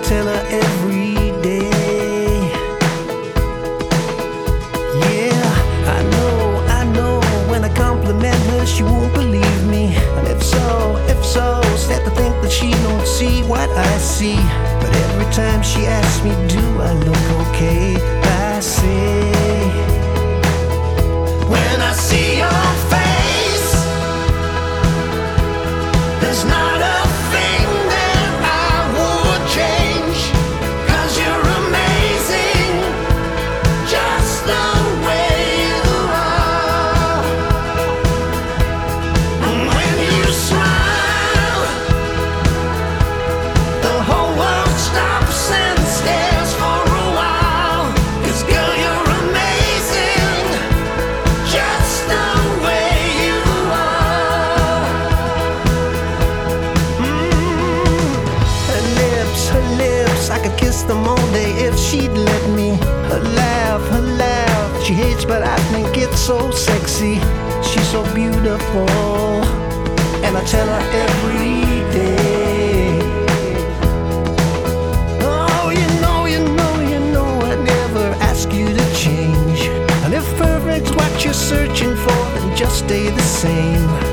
tell her every day. Yeah, I know, when I compliment her, she won't believe me. And if so, sad to think that she don't see what I see. But every time she asks me, do I look okay? I say, when I see your face, there's not a thing that I would change. 'Cause you're amazing, just the way you are. And when you smile, the whole world stops and stares for a while. 'Cause girl, you're amazing, just the way you are. Her lips, I could kiss them all day if she'd let me. Her laugh, she hates, but I think it's so sexy. She's so beautiful, and I tell her every day. Oh, you know, I never ask you to change. And if perfect's what you're searching for, then just stay the same.